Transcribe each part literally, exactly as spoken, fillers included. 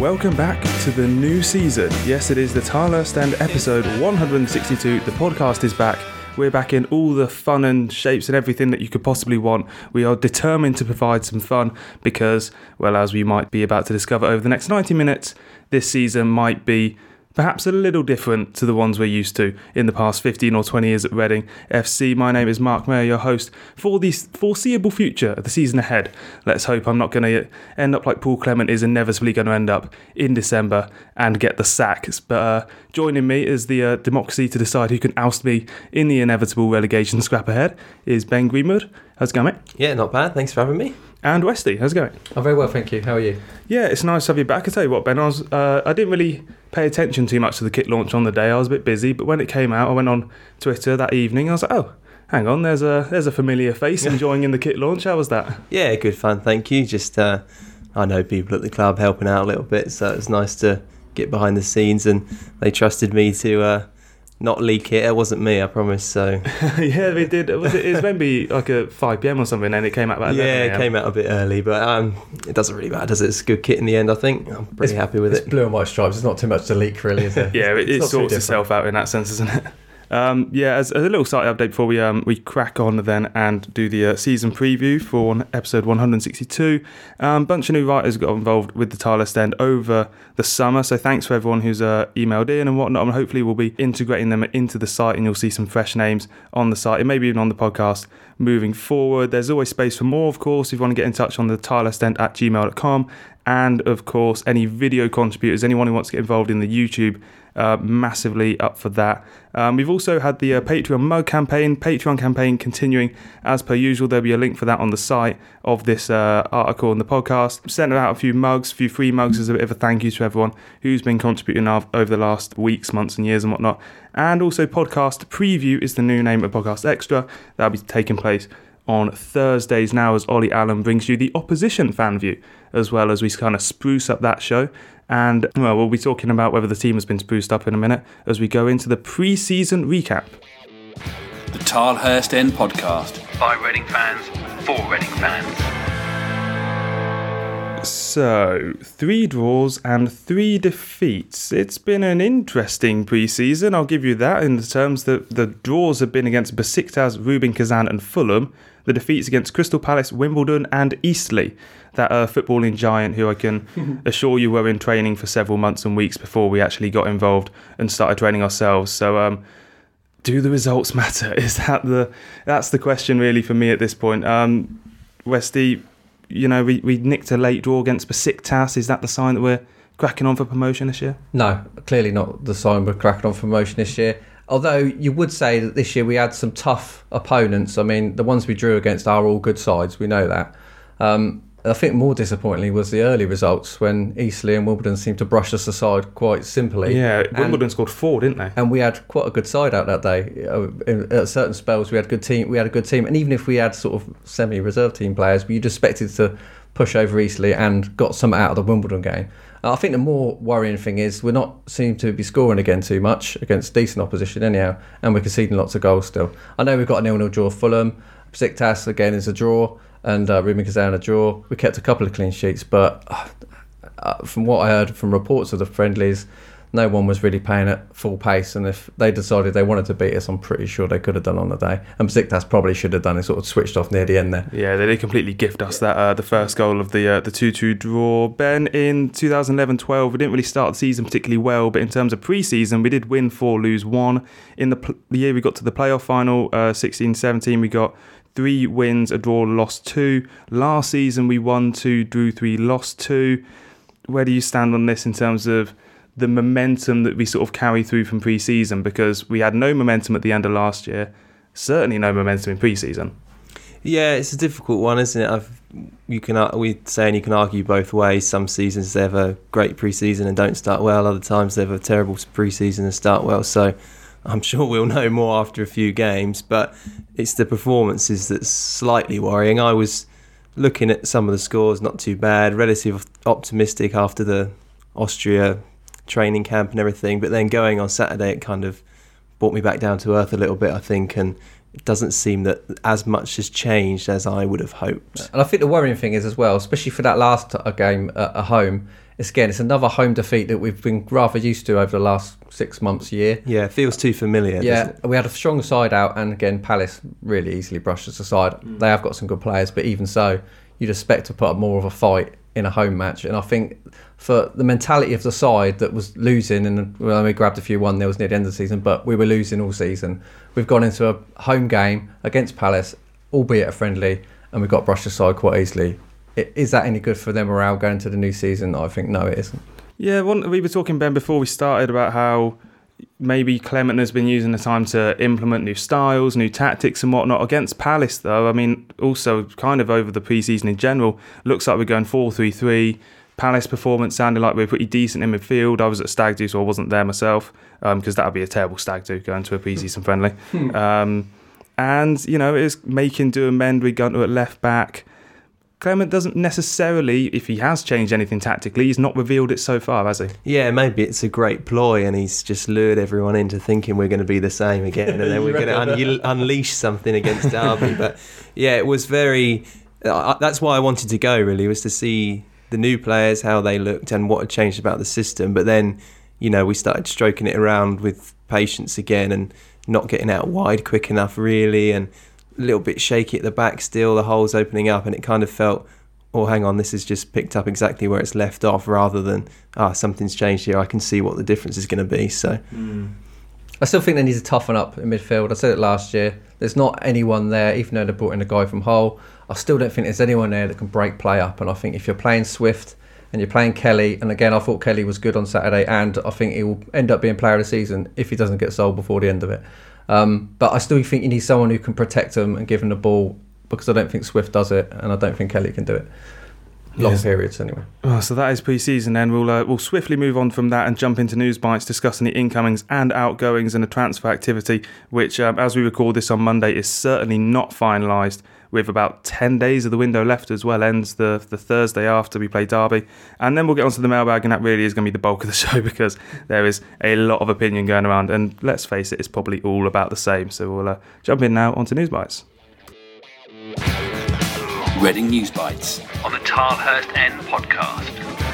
Welcome back to the new season. Yes, it is the Tyler Stand episode one hundred sixty-two. The podcast is back. We're back in all the fun and shapes and everything that you could possibly want. We are determined to provide some fun because, well, as we might be about to discover over the next ninety minutes, this season might be perhaps a little different to the ones we're used to in the past fifteen or twenty years at Reading F C. My name is Mark Mayer, your host for the foreseeable future of the season ahead. Let's hope I'm not going to end up like Paul Clement is inevitably going to end up in December and get the sack. But uh, joining me is the uh, democracy to decide who can oust me in the inevitable relegation scrap ahead is Ben Greenwood. How's it going, mate? Yeah, not bad. Thanks for having me. And Westy, how's it going? I'm very well, thank you. How are you? Yeah, it's nice to have you back. I tell you what, Ben, I was uh, I didn't really pay attention too much to the kit launch on the day. I was a bit busy, but when it came out, I went on Twitter that evening. I was like, oh, hang on, there's a there's a familiar face enjoying in the kit launch. How was that? Yeah, good fun, thank you. Just uh, I know people at the club helping out a little bit, so it's nice to get behind the scenes, and they trusted me to uh, not leak it. It wasn't me, I promise. So yeah, they did. Was it? It was maybe like at five p.m. or something, and it came out about yeah, eleven a m. it came out a bit early, but um, it doesn't really matter, does it? It's a good kit in the end, I think. I'm pretty it's, happy with it's it. Blue and white stripes. It's not too much to leak, really, is it? yeah, it, it it's sorts itself out in that sense, isn't it? Um, yeah, as, as a little side update before we um, we crack on then and do the uh, season preview for episode one hundred sixty-two. A um, bunch of new writers got involved with the Tyler Stand over the summer, so thanks for everyone who's uh, emailed in and whatnot, and hopefully we'll be integrating them into the site and you'll see some fresh names on the site and maybe even on the podcast moving forward. There's always space for more, of course, if you want to get in touch on the tylerstand at gmail dot com, and of course any video contributors, anyone who wants to get involved in the YouTube, Uh, massively up for that. Um, we've also had the uh, Patreon mug campaign, Patreon campaign continuing as per usual. There'll be a link for that on the site of this uh, article and the podcast. Sent out a few mugs, a few free mugs as a bit of a thank you to everyone who's been contributing over the last weeks, months and years and whatnot. And also Podcast Preview is the new name of Podcast Extra. That'll be taking place on Thursdays now as Ollie Allen brings you the opposition fan view, as well as we kind of spruce up that show. And, well, we'll be talking about whether the team has been spruced up in a minute as we go into the pre-season recap. The Tilehurst End Podcast. By Reading fans, for Reading fans. So, three draws and three defeats. It's been an interesting pre-season, I'll give you that, in the terms that the draws have been against Besiktas, Rubin Kazan and Fulham. The defeats against Crystal Palace, Wimbledon and Eastleigh. That uh, footballing giant who I can assure you were in training for several months and weeks before we actually got involved and started training ourselves. So um, do the results matter? Is that the that's the question really for me at this point. Um, Westy, you know, we, we nicked a late draw against Besiktas. Is that the sign that we're cracking on for promotion this year? No, clearly not the sign we're cracking on for promotion this year. Although you would say that this year we had some tough opponents. I mean, the ones we drew against are all good sides. We know that. Um, I think more disappointingly was the early results when Eastleigh and Wimbledon seemed to brush us aside quite simply. Yeah, Wimbledon and, scored four, didn't they? And we had quite a good side out that day. At certain spells, we had a good team. We had a good team, and even if we had sort of semi-reserve team players, you'd expected to push over Eastleigh and got some out of the Wimbledon game. I think the more worrying thing is we're not seem to be scoring again too much against decent opposition anyhow, and we're conceding lots of goals still. I know we've got a nil-nil draw Fulham. Besiktas again is a draw, and uh, Rubin Kazan a draw. We kept a couple of clean sheets, but uh, from what I heard from reports of the friendlies, no one was really playing at full pace, and if they decided they wanted to beat us, I'm pretty sure they could have done on the day. And Besiktas probably should have done it, sort of switched off near the end there. Yeah, they did completely gift us that uh, the first goal of the uh, the two-two draw. Ben, in two thousand eleven twelve, we didn't really start the season particularly well, but in terms of pre-season, we did win four, lose one. In the, pl- the year we got to the playoff final, uh, sixteen seventeen, we got three wins, a draw, lost two. Last season, we won two, drew three, lost two. Where do you stand on this in terms of the momentum that we sort of carry through from pre-season? Because we had no momentum at the end of last year, certainly no momentum in pre-season. Yeah, it's a difficult one, isn't it? I've, you can we saying you can argue both ways. Some seasons they have a great pre-season and don't start well. Other times they have a terrible pre-season and start well. So I'm sure we'll know more after a few games. But it's the performances that's slightly worrying. I was looking at some of the scores, not too bad, relatively optimistic after the Austria training camp and everything. But then going on Saturday, it kind of brought me back down to earth a little bit, I think, and it doesn't seem that as much has changed as I would have hoped. And I think the worrying thing is as well, especially for that last game at home, it's again, it's another home defeat that we've been rather used to over the last six months, year. Yeah, it feels too familiar. Yeah, doesn't it? we had a strong side out, and again, Palace really easily brushed us aside. Mm. They have got some good players, but even so, you'd expect to put up more of a fight in a home match. And I think for the mentality of the side that was losing, and well, we grabbed a few one nils near the end of the season, but we were losing all season. We've gone into a home game against Palace, albeit a friendly, and we got brushed aside quite easily. Is that any good for their morale going into the new season? I think no, it isn't. Yeah, one, we were talking, Ben, before we started about how maybe Clement has been using the time to implement new styles, new tactics and whatnot. Against Palace, though, I mean, also kind of over the pre-season in general, looks like we're going four three three. Palace performance sounded like we were pretty decent in midfield. I was at Stag Do, so I wasn't there myself, because um, that would be a terrible Stag Do, going to a pre-season friendly. um, and, you know, it's making do and mend with Gunter at left back. Clement doesn't necessarily, if he has changed anything tactically, he's not revealed it so far, has he? Yeah, maybe it's a great ploy and he's just lured everyone into thinking we're going to be the same again and then we're going to un- unleash something against Derby. But yeah, it was very... Uh, that's why I wanted to go, really, was to see the new players, how they looked and what had changed about the system. But then, you know, we started stroking it around with patience again and not getting out wide quick enough, really, and a little bit shaky at the back still, the holes opening up, and it kind of felt, oh, hang on, this has just picked up exactly where it's left off, rather than, ah, something's changed here, I can see what the difference is going to be. So mm. I still think they need to toughen up in midfield. I said it last year, there's not anyone there, even though they brought in a guy from Hull, I still don't think there's anyone there that can break play up. And I think if you're playing Swift and you're playing Kelly, and again, I thought Kelly was good on Saturday, and I think he will end up being player of the season if he doesn't get sold before the end of it. Um, but I still think you need someone who can protect them and give them the ball, because I don't think Swift does it, and I don't think Kelly can do it. Long yes. periods, anyway. Oh, so that is pre-season then. We'll, uh, we'll swiftly move on from that and jump into News Bites, discussing the incomings and outgoings and the transfer activity, which, um, as we record this on Monday, is certainly not finalised, with about ten days of the window left as well. Ends the, the Thursday after we play Derby. And then we'll get onto the mailbag, and that really is going to be the bulk of the show, because there is a lot of opinion going around. And let's face it, it's probably all about the same. So we'll uh, jump in now onto News Bites. Reading News Bites on the Tilehurst End podcast.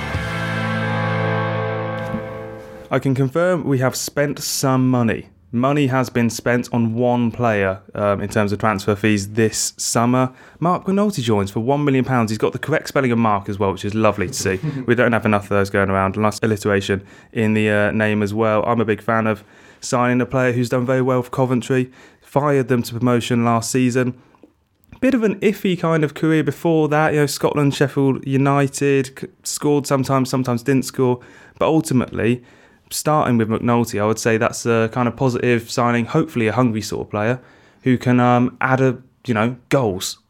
I can confirm we have spent some money. Money has been spent on one player um, in terms of transfer fees this summer. Mark Renaulty joins for one million pounds. He's got the correct spelling of Mark as well, which is lovely to see. We don't have enough of those going around. Nice alliteration in the uh, name as well. I'm a big fan of signing a player who's done very well for Coventry. Fired them to promotion last season. Bit of an iffy kind of career before that. You know, Scotland, Sheffield United, scored sometimes, sometimes didn't score. But ultimately, starting with McNulty, I would say that's a kind of positive signing, hopefully a hungry sort of player who can um, add, a you know, goals.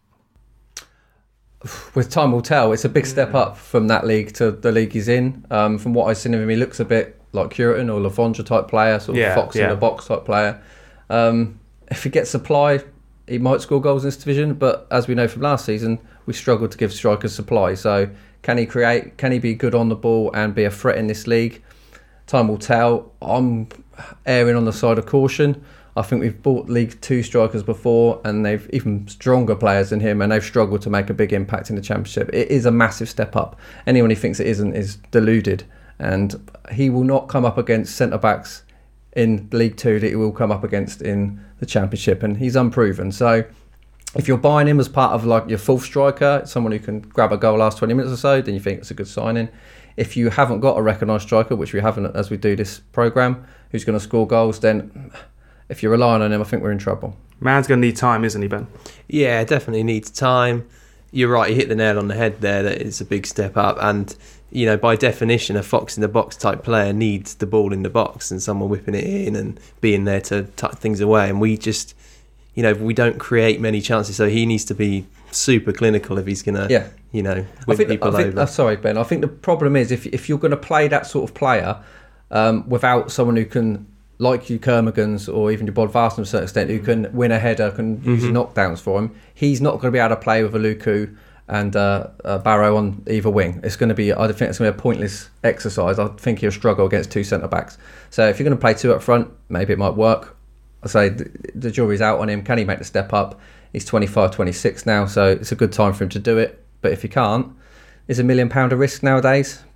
With time will tell. It's a big step up from that league to the league he's in. Um, from what I've seen of him, he looks a bit like Curitin or Lavondra type player, sort of yeah, fox yeah. in the box type player. Um, if he gets supply, he might score goals in this division, but as we know from last season, we struggled to give strikers supply. So can he create, can he be good on the ball and be a threat in this league? Time will tell. I'm erring on the side of caution. I think we've bought League Two strikers before, and they've even stronger players than him, and they've struggled to make a big impact in the Championship. It is a massive step up. Anyone who thinks it isn't is deluded, and he will not come up against centre-backs in League Two that he will come up against in the Championship, and he's unproven. So if you're buying him as part of like your fourth striker, someone who can grab a goal last twenty minutes or so, then you think it's a good signing. If you haven't got a recognised striker, which we haven't as we do this programme, who's going to score goals, then if you're relying on him, I think we're in trouble. Man's going to need time, isn't he, Ben? Yeah, definitely needs time. You're right, you hit the nail on the head there, that it's a big step up. And, you know, by definition, a fox in the box type player needs the ball in the box and someone whipping it in and being there to tuck things away. And we just, you know, we don't create many chances. So he needs to be super clinical if he's going to, yeah. you know, win I think, people I think, over. Uh, sorry, Ben. I think the problem is if if you're going to play that sort of player um, without someone who can, like you Kermagans or even your Bodvarsson to a certain extent, who can win a header, can mm-hmm. use knockdowns for him, he's not going to be able to play with a Luku and uh, uh, Barrow on either wing. It's going to be, I think it's going to be a pointless exercise. I think he'll struggle against two centre-backs. So if you're going to play two up front, maybe it might work. I say the, the jury's out on him. Can he make the step up? He's twenty-five, twenty-six now, so it's a good time for him to do it. But if he can't, is a million pound a risk nowadays?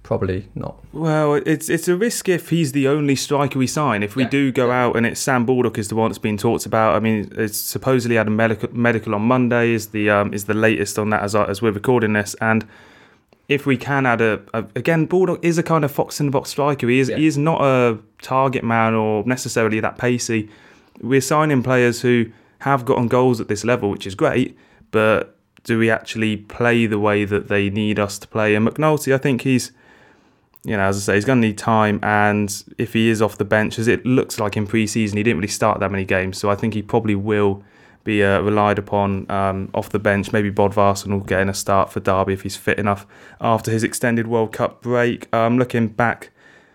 Probably not. Well, it's it's a risk if he's the only striker we sign. If we Yeah. do go out and it's Sam Baldock is the one that's been talked about. I mean, it's supposedly had a medical medical on Monday is the um, is the latest on that as as we're recording this. And if we can add a, a again, Baldock is a kind of fox in the box striker. He is Yeah. he is not a target man or necessarily that pacey. We're signing players who have gotten goals at this level, which is great, but do we actually play the way that they need us to play? And McNulty, I think he's. You know, as I say, he's going to need time, and if he is off the bench, as it looks like in pre-season, he didn't really start that many games, so I think he probably will be uh, relied upon um, off the bench. Maybe Bodvarsson will get in a start for Derby if he's fit enough after his extended World Cup break. Um, looking back,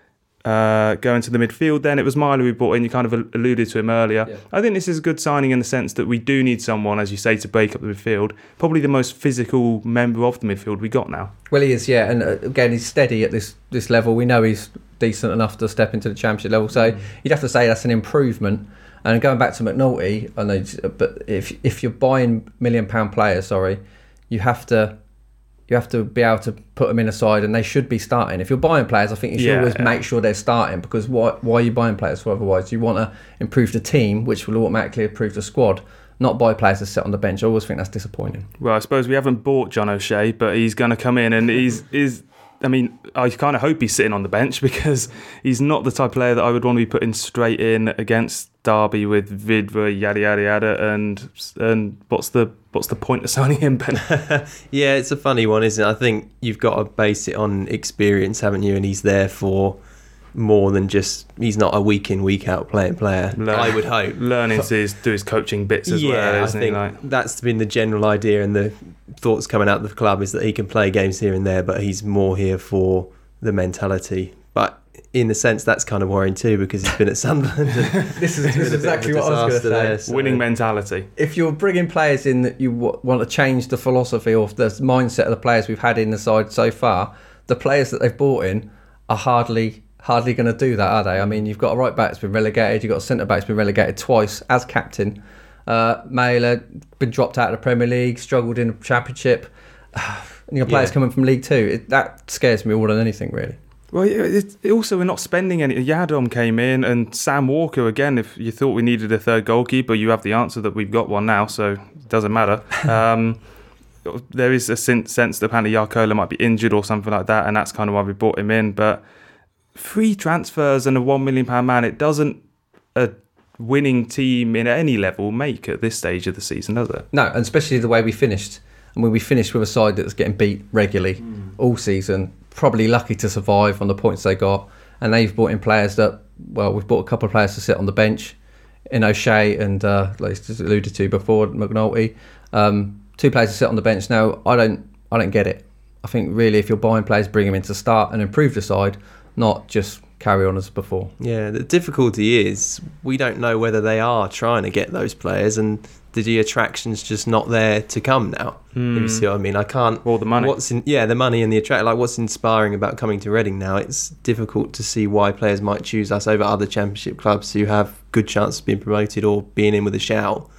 uh, going to the midfield then, it was Myler who brought in, you kind of alluded to him earlier. Yeah. I think this is a good signing in the sense that we do need someone, as you say, to break up the midfield. Probably the most physical member of the midfield we got now. Well, he is, yeah, and uh, again, he's steady at this this level. We know he's decent enough to step into the Championship level, so mm. you'd have to say that's an improvement. And going back to McNulty, I know, but if if you're buying million pound players, sorry, you have to you have to be able to put them in a side, and they should be starting. If you're buying players, I think you should Yeah, always yeah. make sure they're starting, because why why are you buying players for otherwise? You want to improve the team, which will automatically improve the squad. Not buy players to sit on the bench. I always think that's disappointing. Well, I suppose we haven't bought John O'Shea, but he's going to come in and he's is. I mean, I kind of hope he's sitting on the bench because he's not the type of player that I would want to be putting straight in against Derby with Vidra, yada yada yada, and and what's the what's the point of signing him, Ben? Yeah, it's a funny one, isn't it? I think you've got to base it on experience, haven't you? And he's there for more than just, he's not a week in, week out playing player, Learn- I would hope. Learning to his, do his coaching bits as yeah, well, I isn't think he? Like, that's been the general idea, and the thoughts coming out of the club is that he can play games here and there, but he's more here for the mentality. But in the sense, that's kind of worrying too, because he's been at Sunderland. And This is, it's this been is a bit of a exactly what I was going disaster to say. there, so- winning mentality. If you're bringing players in that you w- want to change the philosophy or the mindset of the players we've had in the side so far, the players that they've brought in are hardly hardly going to do that, are they? I mean, you've got a right back that's been relegated, you've got a centre back that's been relegated twice as captain. Uh, Mailer been dropped out of the Premier League, struggled in the Championship. And your players Yeah. coming from League Two, it, that scares me more than anything, really. Well, it, it, also we're not spending any. Yadom came in, and Sam Walker again. If you thought we needed a third goalkeeper, you have the answer that we've got one now, so it doesn't matter. Um, there is a sense that apparently Yarkola might be injured or something like that, and that's kind of why we brought him in. But free transfers and a one million pound man, it doesn't a winning team in any level make at this stage of the season, does it? No, and especially the way we finished. I mean, we finished with a side that was getting beat regularly mm. all season, probably lucky to survive on the points they got. And they've brought in players that, well, we've brought a couple of players to sit on the bench in O'Shea and, uh, like I just alluded to before, McNulty. Um, two players to sit on the bench. Now, I don't, I don't get it. I think really if you're buying players, bring them in to start and improve the side, not just carry on as before. Yeah, the difficulty is we don't know whether they are trying to get those players, and the attraction's just not there to come now. Hmm. You see what I mean? I can't. Or the money. What's in, yeah, the money and the attract. Like, what's inspiring about coming to Reading now? It's difficult to see why players might choose us over other Championship clubs who have good chance of being promoted or being in with a shout.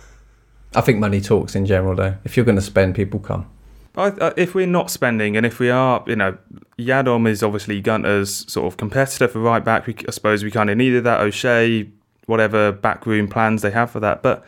I think money talks in general, though. If you're going to spend, people come. I, uh, if we're not spending, and if we are, you know, Yadom is obviously Gunter's sort of competitor for right back. We, I suppose we kind of needed that. O'Shea, whatever backroom plans they have for that. But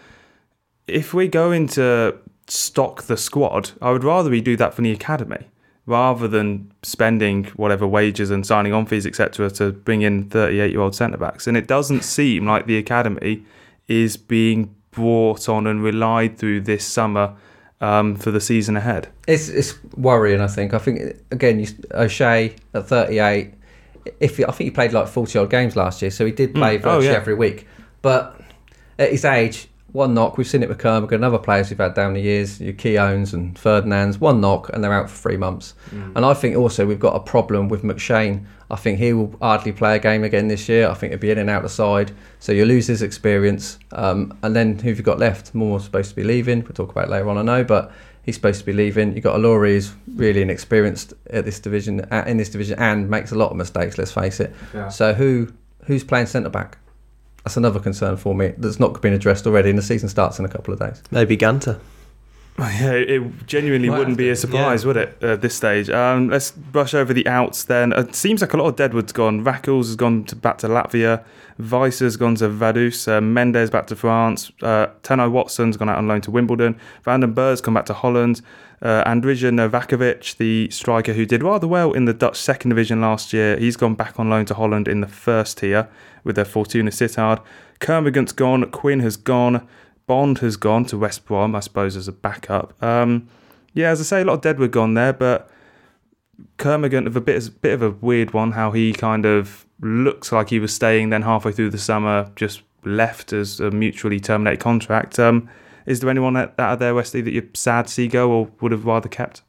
if we're going to stock the squad, I would rather we do that from the academy rather than spending whatever wages and signing on fees, et cetera, to bring in thirty-eight-year-old centre backs. And it doesn't seem like the academy is being brought on and relied through this summer. Um, for the season ahead. It's it's worrying, I think. I think, again, you, O'Shea at thirty-eight, if he, I think he played like forty-odd games last year, so he did play Mm. virtually Oh, yeah. every week. But at his age, one knock, we've seen it with Kermit and other players we've had down the years, your Keowns and Ferdinands, one knock and they're out for three months. Mm. And I think also we've got a problem with McShane. I think he will hardly play a game again this year. I think he'll be in and out the side. So you lose his experience. Um, and then who have you got left? Moore's supposed to be leaving. We'll talk about it later on, I know, but he's supposed to be leaving. You've got Alori, who's really inexperienced at this division, in this division, and makes a lot of mistakes, let's face it. Yeah. So who who's playing centre-back? That's another concern for me that's not been addressed already, and the season starts in a couple of days. Maybe Gunter. Yeah, it genuinely Might wouldn't have be to, a surprise, yeah. would it, at this stage? Um, let's brush over the outs then. It seems like a lot of Deadwood's gone. Rackles has gone to, back to Latvia. Weisser's gone to Vaduz. Uh, Mendes back to France. Uh, Tenno Watson's gone out on loan to Wimbledon. Van den Berg's come back to Holland. Uh, Andrija Novakovic, the striker who did rather well in the Dutch second division last year, he's gone back on loan to Holland in the first tier with their Fortuna Sittard. Kermorgant's gone. Quinn has gone. Bond has gone to West Brom, I suppose, as a backup. Um, yeah, as I say, a lot of Deadwood gone there, but Kermorgant of a bit, a bit of a weird one, how he kind of looks like he was staying, then halfway through the summer just left as a mutually terminated contract. Um, is there anyone out of there, Wesley, that you're sad to see go or would have rather kept?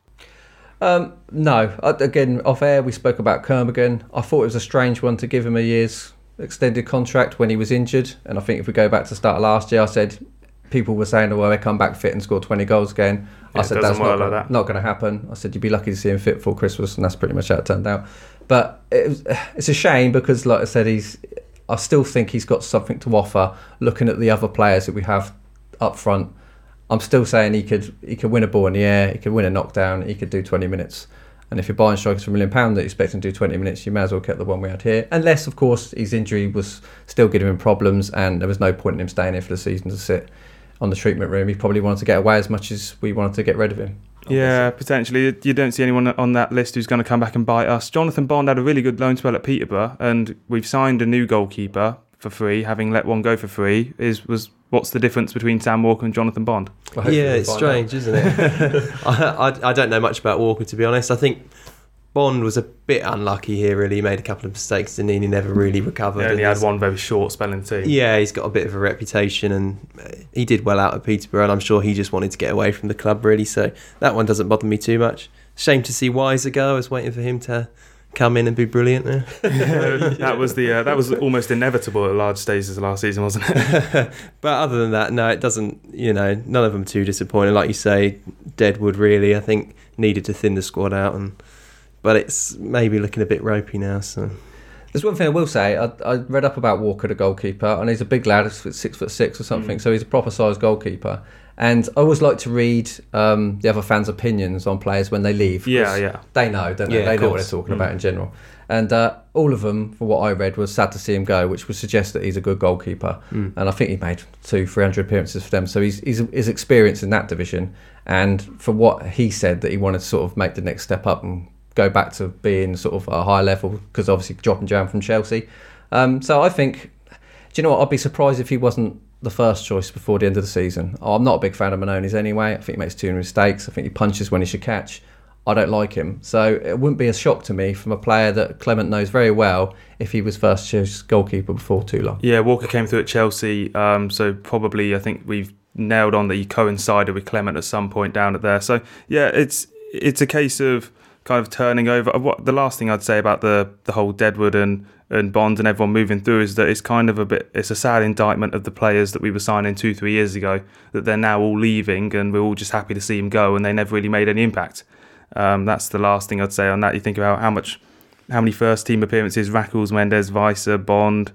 Um, no. I, again, off air, we spoke about Kermorgant. I thought it was a strange one to give him a year's extended contract when he was injured. And I think if we go back to the start of last year, I said people were saying, oh, well, they come back fit and score twenty goals again. Yeah, I said that's not, like gonna, that. not going to happen. I said you'd be lucky to see him fit before Christmas, and that's pretty much how it turned out. But it was, it's a shame because, like I said, he's. I still think he's got something to offer. Looking at the other players that we have up front, I'm still saying he could he could win a ball in the air, he could win a knockdown, he could do twenty minutes. And if you're buying strikers for a million pounds that you expect him to do twenty minutes, you may as well get the one we had here. Unless, of course, his injury was still giving him problems and there was no point in him staying here for the season to sit on the treatment room. He probably wanted to get away as much as we wanted to get rid of him. Yeah, potentially. You don't see anyone on that list who's going to come back and bite us. Jonathan Bond had a really good loan spell at Peterborough, and we've signed a new goalkeeper for free, having let one go for free. Is was what's the difference between Sam Walker and Jonathan Bond? Well, Yeah, we'll it's find strange, out. isn't it? I, I I don't know much about Walker, to be honest. I think Bond was a bit unlucky here, really. He made a couple of mistakes and he never really recovered. He only And had he's- one very short spell in the team. Yeah, he's got a bit of a reputation and he did well out of Peterborough, and I'm sure he just wanted to get away from the club, really. So that one doesn't bother me too much. Shame to see Weiser go. I was waiting for him to come in and be brilliant there. Yeah, that was the uh, that was almost inevitable at large stages of last season, wasn't it? But other than that, no, it doesn't, you know, none of them too disappointing. Like you say, Deadwood really, I think, needed to thin the squad out, and but it's maybe looking a bit ropey now. So There's one thing I will say. I, I read up about Walker, the goalkeeper, and he's a big lad, he's six foot six or something, Mm. so he's a proper sized goalkeeper. And I always like to read um, the other fans' opinions on players when they leave. 'cause Yeah, yeah. They know, don't they? Yeah, they of know what they're course. talking Mm. about in general. And uh, all of them, from what I read, was sad to see him go, which would suggest that he's a good goalkeeper. mm. And I think he made two, three hundred appearances for them. So he's he's his experience in that division. And for what he said, that he wanted to sort of make the next step up and go back to being sort of a high level, because obviously dropping down from Chelsea. Um, so I think, do you know what? I'd be surprised if he wasn't the first choice before the end of the season. Oh, I'm not a big fan of Manonis anyway. I think he makes too many mistakes. I think he punches when he should catch. I don't like him. So it wouldn't be a shock to me from a player that Clement knows very well if he was first choice goalkeeper before too long. Yeah, Walker came through at Chelsea, um, so probably I think we've nailed on that he coincided with Clement at some point down at there. So yeah, it's it's a case of kind of turning over. What the last thing I'd say about the the whole Deadwood and and Bond and everyone moving through is that it's kind of a bit, it's a sad indictment of the players that we were signing two, three years ago, that they're now all leaving and we're all just happy to see them go and they never really made any impact. Um, that's the last thing I'd say on that. You think about how much, how many first team appearances Rackles, Mendes, Weisser, Bond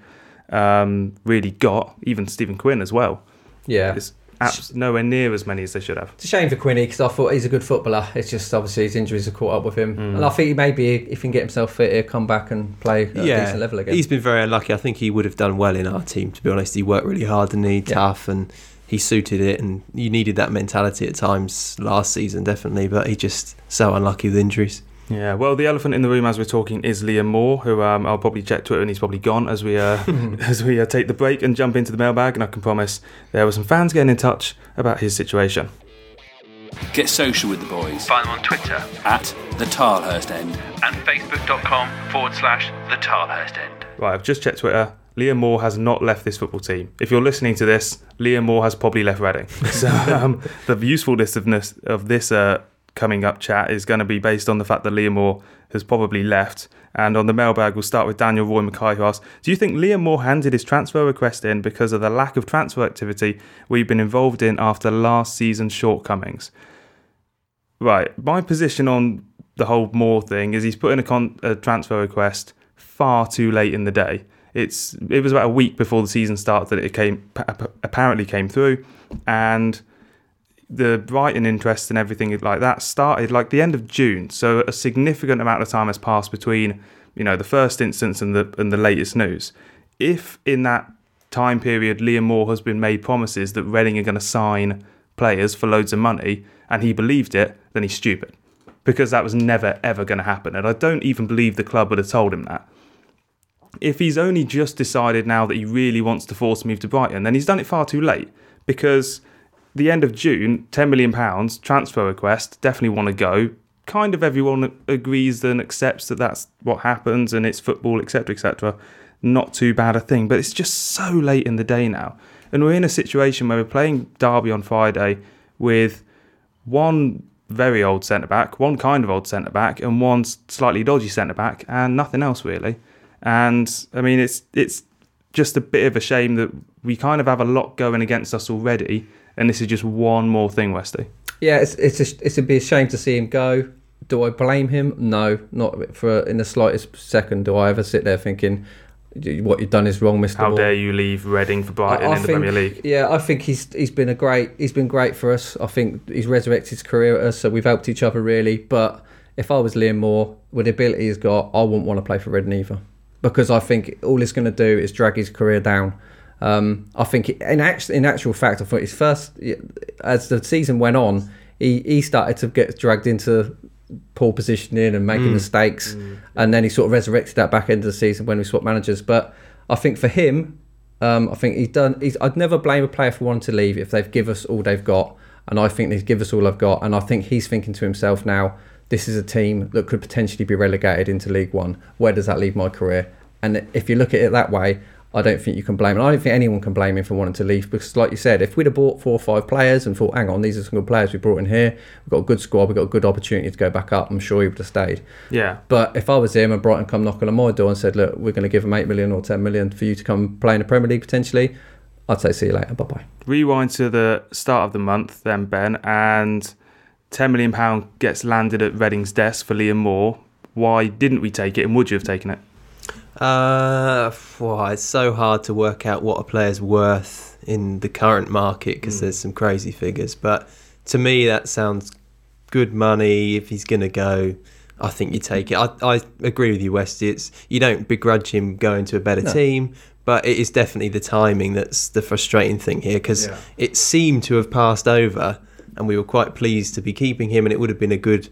um, really got, even Stephen Quinn as well. Yeah. It's abs- nowhere near as many as they should have. It's a shame for Quinny because I thought he's a good footballer. It's just obviously his injuries have caught up with him. Mm. And I think he maybe, if he can get himself fit, he'll come back and play at a decent level again. He's been very unlucky. I think he would have done well in our team, to be honest. He worked really hard and he Yeah. tough and he suited it, and you needed that mentality at times last season, definitely, but he just so unlucky with injuries. Yeah, well, the elephant in the room as we're talking is Liam Moore, who um, I'll probably check Twitter and he's probably gone as we uh, as we uh, take the break and jump into the mailbag, and I can promise there were some fans getting in touch about his situation. Get social with the boys. Find them on Twitter At the Tilehurst End. and facebook.com forward slash the Tilehurst End. Right, I've just checked Twitter. Liam Moore has not left this football team. If you're listening to this, Liam Moore has probably left Reading. So um, the usefulness of this, of this uh, coming up chat is going to be based on the fact that Liam Moore has probably left. And on the mailbag, we'll start with Daniel Roy Mackay, who asks, do you think Liam Moore handed his transfer request in because of the lack of transfer activity we've been involved in after last season's shortcomings? Right, my position on the whole Moore thing is he's put in a, con- a transfer request far too late in the day. It's it was about a week before the season started that it came apparently came through, and the Brighton interest and everything like that started like the end of June. So a significant amount of time has passed between, you know, the first instance and the and the latest news. If in that time period Liam Moore has been made promises that Reading are going to sign players for loads of money and he believed it, then he's stupid. Because that was never, ever going to happen. And I don't even believe the club would have told him that. If he's only just decided now that he really wants to force a move to Brighton, then he's done it far too late. Because the end of June, ten million pounds, transfer request, definitely want to go. Kind of everyone agrees and accepts that that's what happens and it's football, et cetera, et cetera. Not too bad a thing. But it's just so late in the day now. And we're in a situation where we're playing Derby on Friday with one very old centre-back, one kind of old centre-back, and one slightly dodgy centre-back, and nothing else really. And, I mean, it's it's just a bit of a shame that we kind of have a lot going against us already, and this is just one more thing, Westy. Yeah, it's it's a, it's a be a shame to see him go. Do I blame him? No, not for in the slightest second do I ever sit there thinking, what you've done is wrong, Mister How Moore. dare you leave Reading for Brighton I, I in the think, Premier League? Yeah, I think he's he's been a great he's been great for us. I think he's resurrected his career at us, so we've helped each other really. But if I was Liam Moore, with the ability he's got, I wouldn't want to play for Reading either, because I think all it's going to do is drag his career down. Um, I think in actual in actual fact, I thought his first as the season went on, he he started to get dragged into poor positioning and making mm. mistakes, mm. and then he sort of resurrected that back end of the season when we swapped managers. But I think for him, um, I think he's done. He's, I'd never blame a player for wanting to leave if they've give us all they've got, and I think they give us all I've got. And I think he's thinking to himself now, this is a team that could potentially be relegated into League One. Where does that leave my career? And if you look at it that way, I don't think you can blame him. I don't think anyone can blame him for wanting to leave, because like you said, if we'd have bought four or five players and thought, hang on, these are some good players we brought in here, we've got a good squad, we've got a good opportunity to go back up, I'm sure he would have stayed. Yeah. But if I was him and Brighton come knocking on my door and said, look, we're going to give him eight million or ten million for you to come play in the Premier League potentially, I'd say see you later, bye-bye. Rewind to the start of the month then, Ben, and ten million pounds gets landed at Reading's desk for Liam Moore. Why didn't we take it, and would you have taken it? Uh, well, it's so hard to work out what a player's worth in the current market because mm. there's some crazy figures. But to me, that sounds good money. If he's going to go, I think you take it. I, I agree with you, Westy. It's you don't begrudge him going to a better no. team, but it is definitely the timing that's the frustrating thing here, because yeah. it seemed to have passed over, and we were quite pleased to be keeping him, and it would have been a good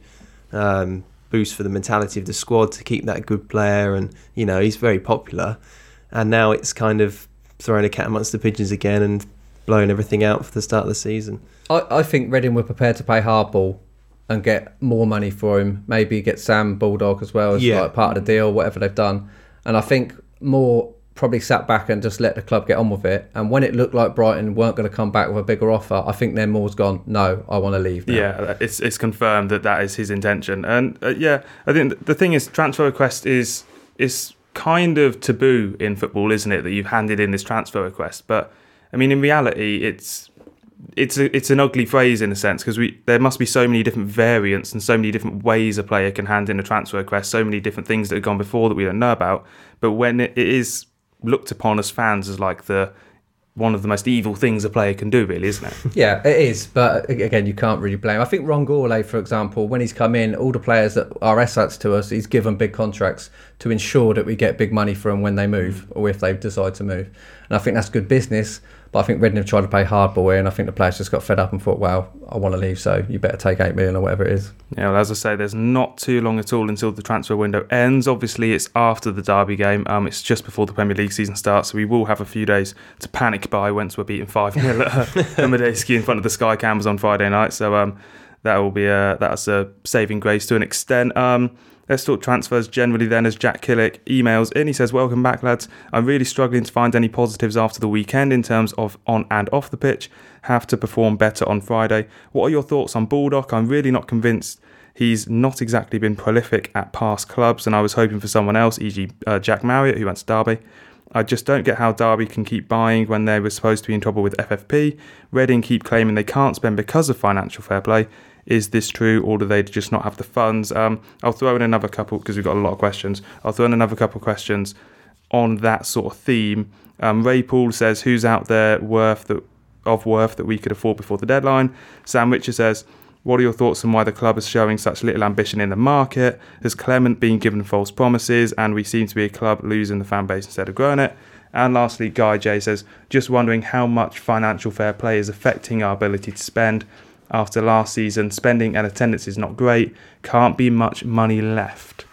Um, boost for the mentality of the squad to keep that good player, and you know he's very popular, and now it's kind of throwing a cat amongst the pigeons again and blowing everything out for the start of the season. I, I think Reading were prepared to pay hardball and get more money for him, maybe get Sam Bulldog as well as yeah. like part of the deal, whatever they've done, and I think Moore probably sat back and just let the club get on with it, and when it looked like Brighton weren't going to come back with a bigger offer, I think then Moore's gone, no, I want to leave now. Yeah, it's it's confirmed that that is his intention. And uh, yeah, I think the thing is, transfer request is is kind of taboo in football, isn't it, that you've handed in this transfer request? But I mean, in reality, it's it's a, it's an ugly phrase in a sense, because we there must be so many different variants and so many different ways a player can hand in a transfer request, so many different things that have gone before that we don't know about. But when it, it is looked upon as fans as like the one of the most evil things a player can do, really, isn't it? Yeah, it is. But again, you can't really blame. I think Ron Gourlay, for example, when he's come in, all the players that are assets to us, he's given big contracts to ensure that we get big money for them when they move, or if they decide to move. And I think that's good business. But I think Reading have tried to pay hardball here, and I think the players just got fed up and thought, well, I want to leave, so you better take eight million or whatever it is. Yeah, well, as I say, there's not too long at all until the transfer window ends. Obviously, it's after the Derby game. Um, it's just before the Premier League season starts, so we will have a few days to panic by once we're beating five nil at Medeski in front of the Sky Cameras on Friday night. So um, that will be a, that's a saving grace to an extent. Um, Let's talk transfers generally then, as Jack Killick emails in. He says, welcome back, lads. I'm really struggling to find any positives after the weekend in terms of on and off the pitch. Have to perform better on Friday. What are your thoughts on Baldock? I'm really not convinced. He's not exactly been prolific at past clubs, and I was hoping for someone else, for example uh, Jack Marriott, who went to Derby. I just don't get how Derby can keep buying when they were supposed to be in trouble with F F P. Reading keep claiming they can't spend because of financial fair play. Is this true, or do they just not have the funds? Um, I'll throw in another couple, because we've got a lot of questions. I'll throw in another couple of questions on that sort of theme. Um, Ray Paul says, who's out there worth that of worth that we could afford before the deadline. Sam Witcher says, what are your thoughts on why the club is showing such little ambition in the market? Has Clement been given false promises and we seem to be a club losing the fan base instead of growing it? And lastly, Guy J says, just wondering how much financial fair play is affecting our ability to spend. After last season, spending and attendance is not great. Can't be much money left.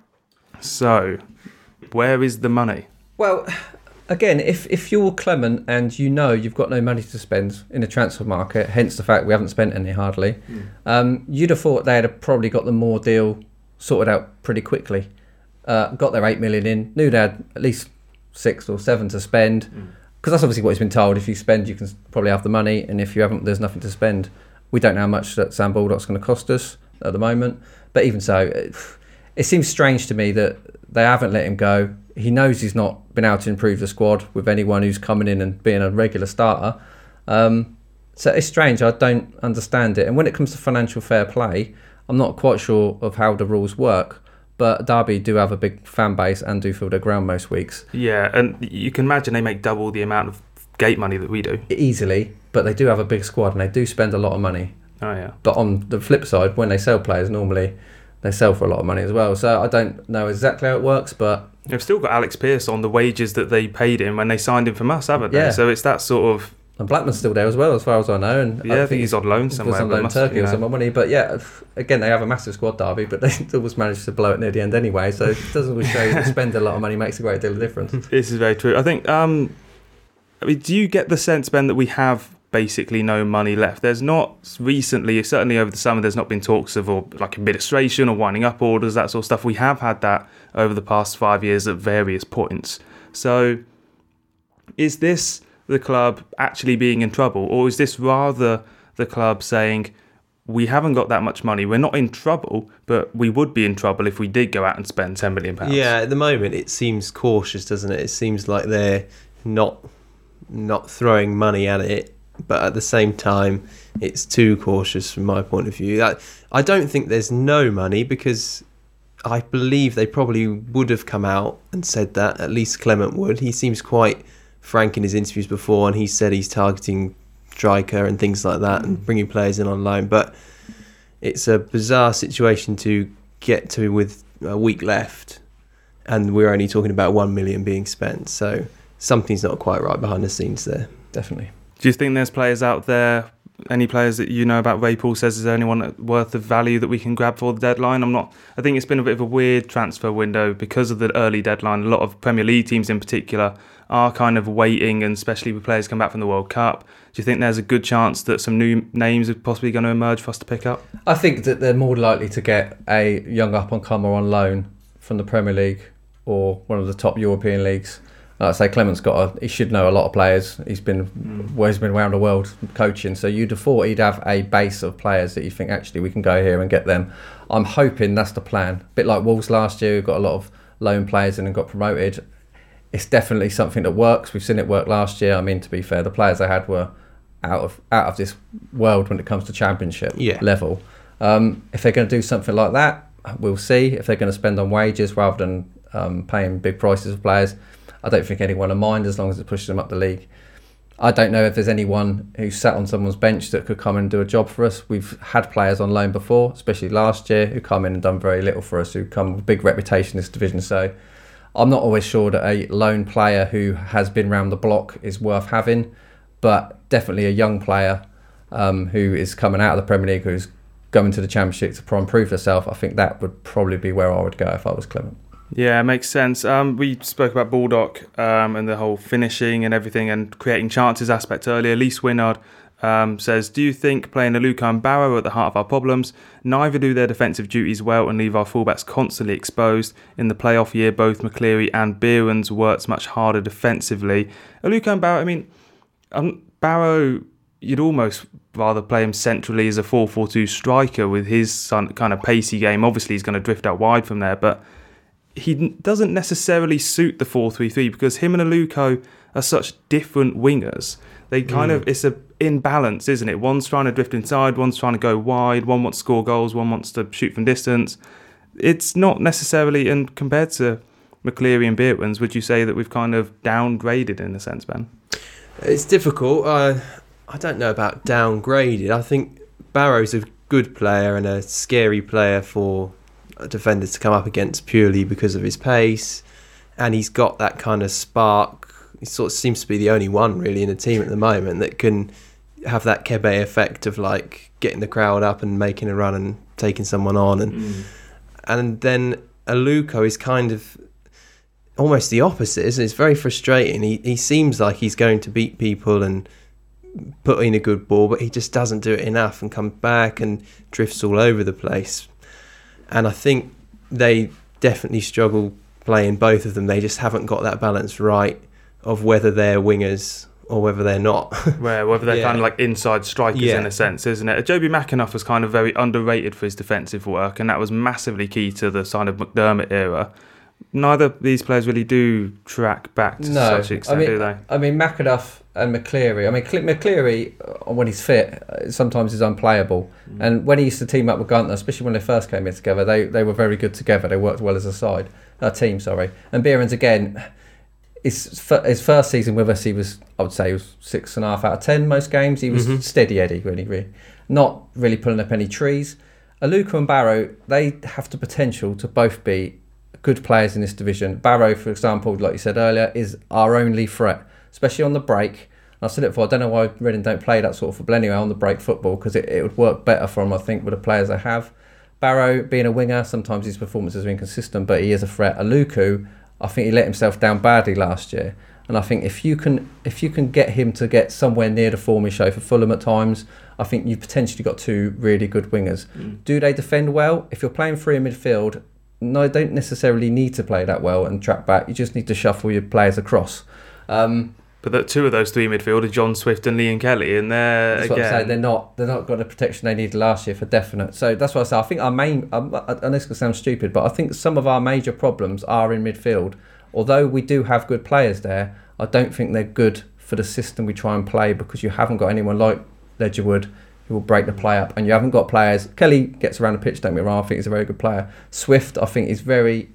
So, where is the money? Well, again, if, if you're Clement and you know you've got no money to spend in the transfer market, hence the fact we haven't spent any hardly, mm. um, you'd have thought they'd have probably got the Moore deal sorted out pretty quickly. Uh, got their eight million in, knew they had at least six or seven to spend, because mm. that's obviously what he's been told. If you spend, you can probably have the money, and if you haven't, there's nothing to spend. We don't know how much that Sam Baldock's going to cost us at the moment, but even so, it, it seems strange to me that they haven't let him go. He knows he's not been able to improve the squad with anyone who's coming in and being a regular starter. Um, so it's strange. I don't understand it. And when it comes to financial fair play, I'm not quite sure of how the rules work. But Derby do have a big fan base and do fill their ground most weeks. Yeah, and you can imagine they make double the amount of gate money that we do. Easily, but they do have a big squad and they do spend a lot of money. Oh, yeah. But on the flip side, when they sell players, normally they sell for a lot of money as well. So I don't know exactly how it works, but... They've still got Alex Pearce on the wages that they paid him when they signed him from us, haven't they? Yeah. So it's that sort of... And Blackman's still there as well, as far as I know. And yeah, I think, I think he's on loan somewhere. He's on loan in Turkey or some money. But yeah, again, they have a massive squad, Derby, but they always managed to blow it near the end anyway. So it doesn't always show you that spend a lot of money makes a great deal of difference. This is very true. I think, um, I mean, do you get the sense, Ben, that we have basically no money left? There's not recently, certainly over the summer, there's not been talks of or like administration or winding up orders, that sort of stuff. We have had that over the past five years at various points. So is this the club actually being in trouble, or is this rather the club saying we haven't got that much money, we're not in trouble, but we would be in trouble if we did go out and spend ten million pounds? Yeah, at the moment it seems cautious, doesn't it? It seems like they're not not throwing money at it, but at the same time it's too cautious from my point of view. I, I don't think there's no money, because I believe they probably would have come out and said that, at least Clement would. He seems quite frank in his interviews before, and he said he's targeting striker and things like that and bringing players in on loan. But it's a bizarre situation to get to with a week left, and we're only talking about one million being spent. So something's not quite right behind the scenes there. Definitely. Do you think there's players out there, any players that you know about? Ray Paul says, is there anyone worth of value that we can grab for the deadline? I'm not. I think it's been a bit of a weird transfer window because of the early deadline. A lot of Premier League teams in particular are kind of waiting, and especially with players come back from the World Cup. Do you think there's a good chance that some new names are possibly going to emerge for us to pick up? I think that they're more likely to get a young up-and-comer on loan from the Premier League or one of the top European leagues. Like I say, Clement's got a, he should know a lot of players. He's been mm. well, he's been around the world coaching, so you'd have thought he'd have a base of players that you think actually we can go here and get them. I'm hoping that's the plan. A bit like Wolves last year, who got a lot of loan players and then got promoted. It's definitely something that works. We've seen it work last year. I mean, to be fair, the players they had were out of out of this world when it comes to Championship yeah. level. Um, if they're going to do something like that, we'll see. If they're going to spend on wages rather than um, paying big prices for players, I don't think anyone will mind as long as it pushes them up the league. I don't know if there's anyone who sat on someone's bench that could come and do a job for us. We've had players on loan before, especially last year, who come in and done very little for us, who come with a big reputation in this division. So I'm not always sure that a loan player who has been round the block is worth having, but definitely a young player um, who is coming out of the Premier League, who's going to the Championship to try and prove herself. I think that would probably be where I would go if I was Clement. Yeah, it makes sense. Um, we spoke about Baldock um, and the whole finishing and everything and creating chances aspect earlier. Lise Winnard um, says, do you think playing Aluko and Barrow are at the heart of our problems? Neither do their defensive duties well and leave our fullbacks constantly exposed. In the playoff year, both McCleary and Behrens worked much harder defensively. Aluko and Barrow, I mean, um, Barrow, you'd almost rather play him centrally as a four four two striker with his kind of pacey game. Obviously, he's going to drift out wide from there, but he doesn't necessarily suit the four three three because him and Aluko are such different wingers. They kind mm. of, it's a imbalance, isn't it? One's trying to drift inside, one's trying to go wide, one wants to score goals, one wants to shoot from distance. It's not necessarily, and compared to McCleary and Behrens, would you say that we've kind of downgraded in a sense, Ben? It's difficult. Uh, I don't know about downgraded. I think Barrow's a good player and a scary player for a defender to come up against purely because of his pace, and he's got that kind of spark. He sort of seems to be the only one really in the team at the moment that can have that Kebe effect of like getting the crowd up and making a run and taking someone on, and mm. and then Aluko is kind of almost the opposite, isn't it? It's very frustrating. He he seems like he's going to beat people and put in a good ball, but he just doesn't do it enough and comes back and drifts all over the place. And I think they definitely struggle playing both of them. They just haven't got that balance right of whether they're wingers or whether they're not. Where whether they're yeah. kind of like inside strikers yeah. in a sense, isn't it? Joby McAnuff was kind of very underrated for his defensive work, and that was massively key to the sign of McDermott era. Neither of these players really do track back to no, such extent, I mean, do they? I mean, McAnuff and McCleary. I mean, McCleary, when he's fit, sometimes is unplayable. Mm. And when he used to team up with Gunter, especially when they first came in together, they, they were very good together. They worked well as a side, a team, sorry. And Behrens, again, his, his first season with us, he was, I would say, he was six and a half out of ten most games. He was mm-hmm. steady Eddie, really, really. Not really pulling up any trees. Aluko and Barrow, they have the potential to both be good players in this division. Barrow, for example, like you said earlier, is our only threat, especially on the break. And I said it before, I don't know why Reading don't play that sort of football anyway on the break football, because it, it would work better for them, I think, with the players they have. Barrow, being a winger, sometimes his performances are inconsistent, but he is a threat. Aluko, I think he let himself down badly last year. And I think if you can if you can get him to get somewhere near the form he showed for Fulham at times, I think you've potentially got two really good wingers. Mm. Do they defend well? If you're playing three in midfield, no, you don't necessarily need to play that well and track back. You just need to shuffle your players across. Um, but the, two of those three midfielders, John Swift and Liam Kelly, and they're that's again, what I'm saying, they're not they're not got the protection they needed last year for definite. So that's what I say. I think our main, um, and this could sound stupid, but I think some of our major problems are in midfield. Although we do have good players there, I don't think they're good for the system we try and play, because you haven't got anyone like Ledgerwood who will break the play up, and you haven't got players. Kelly gets around the pitch, don't get me wrong, I think he's a very good player. Swift, I think, is very,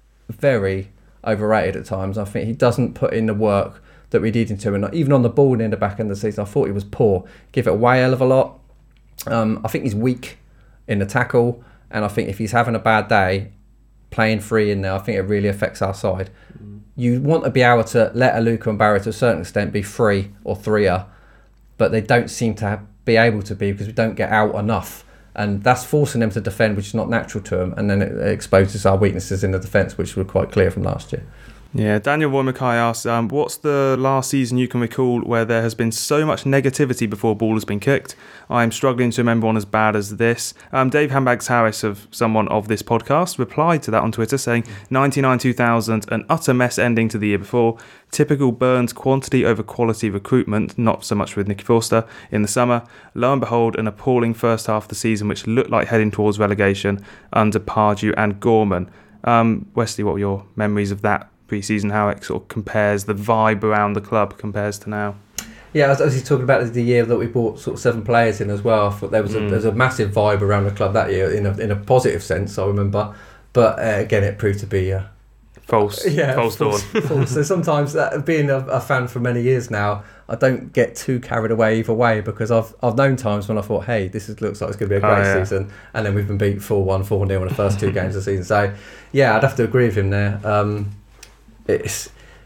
very overrated at times. I think he doesn't put in the work that we need him to, and even on the ball in the back end of the season, I thought he was poor. Give it away a hell of a lot. Um, I think he's weak in the tackle, and I think if he's having a bad day, playing free in there, I think it really affects our side. Mm. You want to be able to let Aluko and Barrow to a certain extent be free or threer, but they don't seem to have be able to be, because we don't get out enough, and that's forcing them to defend, which is not natural to them, and then it exposes our weaknesses in the defence, which were quite clear from last year. Yeah, Daniel Roy Mackay asks, um, what's the last season you can recall where there has been so much negativity before a ball has been kicked? I'm struggling to remember one as bad as this. Um, Dave Hambags Harris, of someone of this podcast, replied to that on Twitter saying, ninety-nine two thousand, an utter mess ending to the year before. Typical Burns quantity over quality recruitment, not so much with Nicky Forster in the summer. Lo and behold, an appalling first half of the season which looked like heading towards relegation under Pardew and Gorman. Um, Wesley, what were your memories of that pre-season, how it sort of compares, the vibe around the club compares to now? Yeah, as, as he's talking about the year that we bought sort of seven players in as well, I thought there was a, mm. there was a massive vibe around the club that year in a, in a positive sense, I remember. But uh, again, it proved to be uh, false. Yeah, false dawn. False. So sometimes, that, being a, a fan for many years now, I don't get too carried away either way, because I've I've known times when I thought, hey, this is, looks like it's going to be a great oh, yeah. season, and then we've been beat four one, four nil in the first two games of the season. So yeah, I'd have to agree with him there. Um, It's,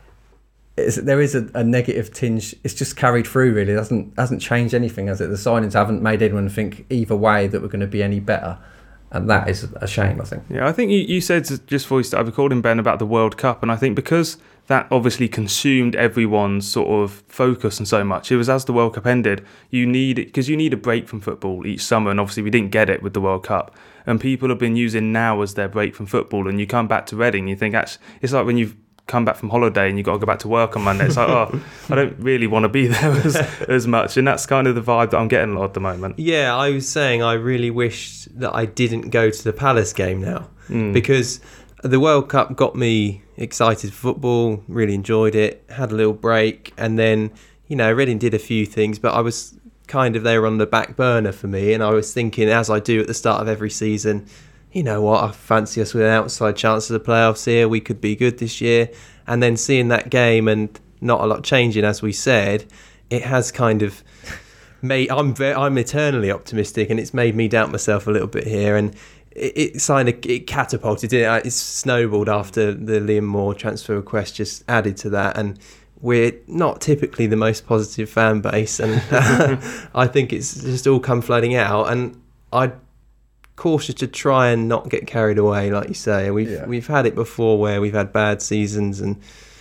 it's there is a, a negative tinge. It's just carried through, really. It hasn't hasn't changed anything, has it? The signings haven't made anyone think either way that we're going to be any better, and that is a shame, I think. Yeah, I think you, you said just before we started recording, Ben, about the World Cup, and I think because that obviously consumed everyone's sort of focus and so much, it was as the World Cup ended, you need because you need a break from football each summer, and obviously we didn't get it with the World Cup. And people have been using now as their break from football, and you come back to Reading, you think actually it's like when you've come back from holiday and you've got to go back to work on Monday. It's like, oh, I don't really want to be there as, as much. And that's kind of the vibe that I'm getting a lot at the moment. Yeah, I was saying I really wished that I didn't go to the Palace game now, mm. because the World Cup got me excited for football, really enjoyed it, had a little break, and then, you know, Reading did a few things, but I was kind of, they were on the back burner for me, and I was thinking, as I do at the start of every season, you know what, I fancy us with an outside chance of the playoffs here, we could be good this year. And then seeing that game and not a lot changing, as we said, it has kind of made I'm very, I'm eternally optimistic, and it's made me doubt myself a little bit here. And it, it kind of it catapulted it. It snowballed after the Liam Moore transfer request just added to that, and we're not typically the most positive fan base, and uh, I think it's just all come flooding out. And I'd cautious to try and not get carried away, like you say. We've yeah. we've had it before where we've had bad seasons, and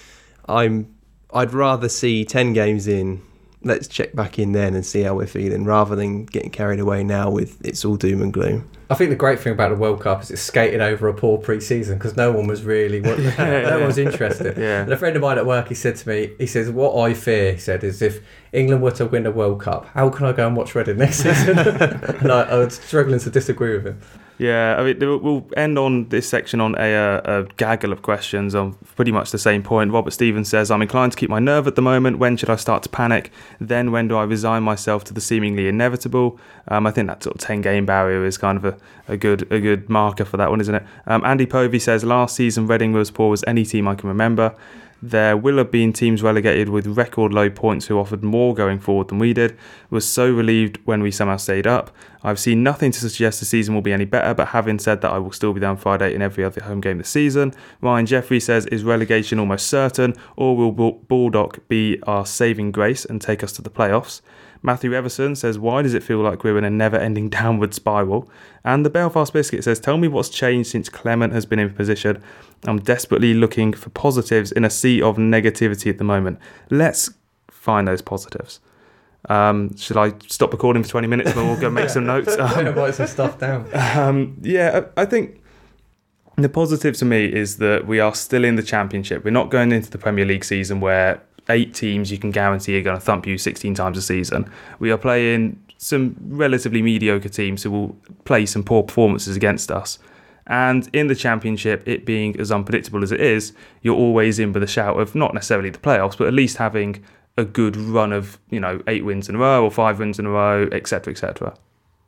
I'm I'd rather see ten games in. Let's check back in then and see how we're feeling, rather than getting carried away now with it's all doom and gloom. I think the great thing about the World Cup is it's skated over a poor pre-season because no one was really, no one was interested. Yeah. And a friend of mine at work, he said to me, he says, what I fear, he said, is if England were to win the World Cup, how can I go and watch Reading next season? And I, I was struggling to disagree with him. Yeah, I mean, we'll end on this section on a, a gaggle of questions on pretty much the same point. Robert Stevens says, I'm inclined to keep my nerve at the moment. When should I start to panic? Then when do I resign myself to the seemingly inevitable? Um, I think that sort of ten-game barrier is kind of a, a good a good marker for that one, isn't it? Um, Andy Povey says, last season Reading were as poor as any team I can remember. There will have been teams relegated with record low points who offered more going forward than we did. Was so relieved when we somehow stayed up. I've seen nothing to suggest the season will be any better, but having said that, I will still be there on Friday in every other home game this season. Ryan Jeffrey says, is relegation almost certain, or will Baldock be our saving grace and take us to the playoffs? Matthew Everson says, why does it feel like we're in a never-ending downward spiral? And the Belfast Biscuit says, tell me what's changed since Clement has been in position. I'm desperately looking for positives in a sea of negativity at the moment. Let's find those positives. Um, should I stop recording for twenty minutes and we'll go make some notes? Um, write some stuff down. Um, yeah, I, I think the positive to me is that we are still in the Championship. We're not going into the Premier League season where eight teams you can guarantee are going to thump you sixteen times a season. We are playing some relatively mediocre teams who will play some poor performances against us. And in the Championship, it being as unpredictable as it is, you're always in with a shout of not necessarily the playoffs, but at least having a good run of, you know, eight wins in a row or five wins in a row, et cetera, et cetera.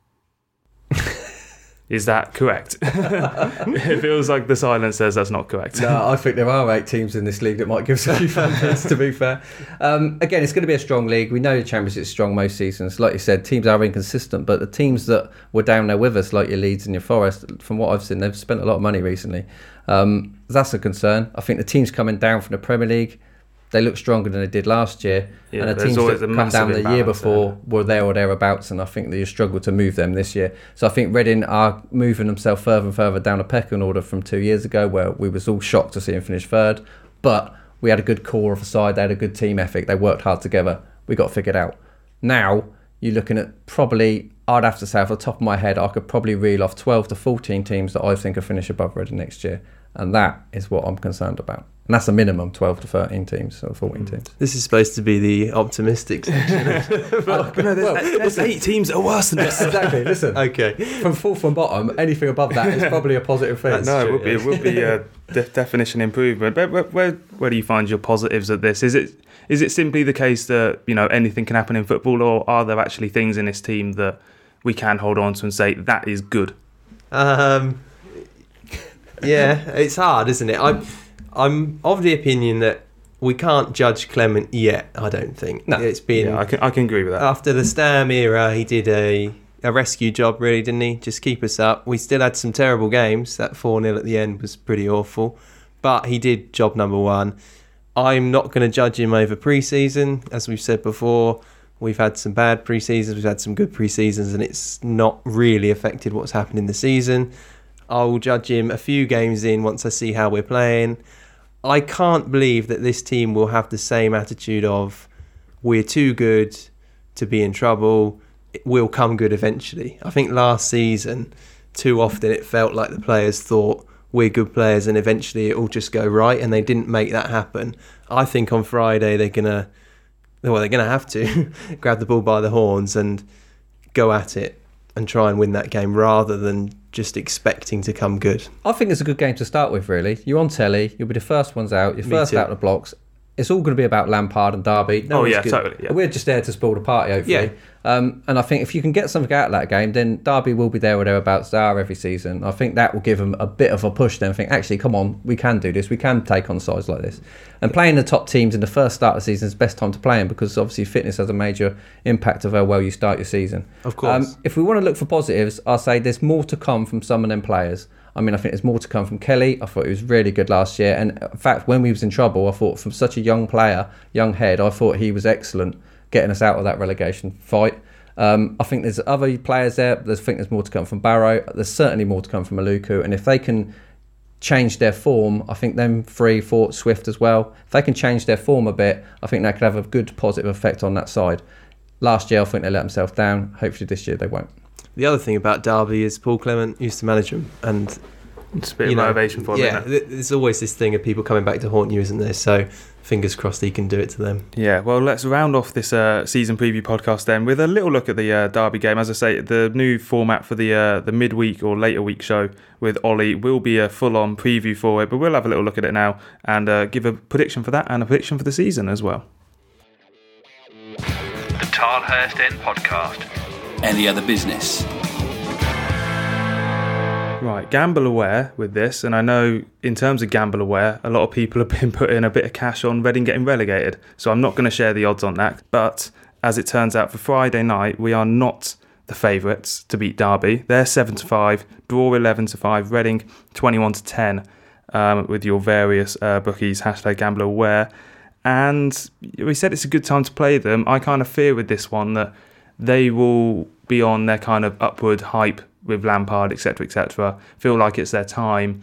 Is that correct? It feels like the silence says that's not correct. No, I think there are eight teams in this league that might give us a few fanfares, to be fair. Um, again, it's going to be a strong league. We know the Championship's strong most seasons. Like you said, teams are inconsistent, but the teams that were down there with us, like your Leeds and your Forest, from what I've seen, they've spent a lot of money recently. Um, that's a concern. I think the teams coming down from the Premier League, they look stronger than they did last year. Yeah, and the teams that come down the year before there. were there or thereabouts, and I think that you struggled to move them this year. So I think Reading are moving themselves further and further down a pecking order from two years ago, where we was all shocked to see them finish third. But we had a good core of a side, they had a good team ethic, they worked hard together. We got figured out. Now, you're looking at probably, I'd have to say off the top of my head, I could probably reel off twelve to fourteen teams that I think will finish above Reading next year. And that is what I'm concerned about. And that's a minimum twelve to thirteen teams or fourteen teams. This is supposed to be the optimistic section. but, but no, there's, well, there's eight teams that are worse than this. Exactly, listen. Okay. From fourth and bottom, anything above that is probably a positive thing. That's no, true, it would yeah. be, it would be a de- definition improvement. Where, where, where do you find your positives at this? Is it is it simply the case that, you know, anything can happen in football, or are there actually things in this team that we can hold on to and say that is good? Um... Yeah, it's hard, isn't it? I'm, I'm of the opinion that we can't judge Clement yet. I don't think. No, it's been. Yeah, I can, I can agree with that. After the Stam era, he did a, a rescue job, really, didn't he? Just keep us up. We still had some terrible games. That four nil at the end was pretty awful, but he did job number one. I'm not going to judge him over pre-season, as we've said before. We've had some bad pre-seasons, we've had some good pre-seasons, and it's not really affected what's happened in the season. I'll judge him a few games in once I see how we're playing. I can't believe that this team will have the same attitude of we're too good to be in trouble. It will come good eventually. I think last season, too often it felt like the players thought we're good players and eventually it will just go right, and they didn't make that happen. I think on Friday they're gonna, well, they're gonna have to grab the bull by the horns and go at it and try and win that game rather than just expecting to come good. I think it's a good game to start with, really. You're on telly, you'll be the first ones out, you're Me first too. out of the blocks. it's all going to be about Lampard and Derby. No oh one's yeah, good. totally. Yeah. We're just there to spoil the party, hopefully. Yeah. Um, and I think if you can get something out of that game, then Derby will be there or thereabouts they are every season. I think that will give them a bit of a push then. Think, actually, come on, we can do this. We can take on sides like this. And playing the top teams in the first start of the season is the best time to play them, because obviously fitness has a major impact of how well you start your season. Of course. Um, if we want to look for positives, I'll say there's more to come from some of them players. I mean, I think there's more to come from Kelly. I thought he was really good last year. And in fact, when we was in trouble, I thought from such a young player, young head, I thought he was excellent getting us out of that relegation fight. Um, I think there's other players there. I think there's more to come from Barrow. There's certainly more to come from Maluku. And if they can change their form, I think them three, four, Swift as well, if they can change their form a bit, I think that could have a good positive effect on that side. Last year, I think they let themselves down. Hopefully this year they won't. The other thing about Derby is Paul Clement used to manage them, and It's a bit you of know, motivation for them. yeah, isn't it? there's always this thing of people coming back to haunt you, isn't there? So fingers crossed he can do it to them. Yeah, well, let's round off this uh, season preview podcast then with a little look at the uh, Derby game. As I say, the new format for the uh, the midweek or later week show with Ollie will be a full-on preview for it, but we'll have a little look at it now and uh, give a prediction for that and a prediction for the season as well. The Tilehurst End Podcast. Any other business? Right, gamble aware with this, and I know in terms of gamble aware, a lot of people have been putting a bit of cash on Reading getting relegated, so I'm not going to share the odds on that. But as it turns out, for Friday night, we are not the favourites to beat Derby. They're seven to five, draw eleven to five, Reading twenty-one to ten, um, with your various uh, bookies, hashtag gamble aware. And we said it's a good time to play them. I kind of fear with this one that they will be on their kind of upward hype with Lampard, et cetera, et cetera. Feel like it's their time.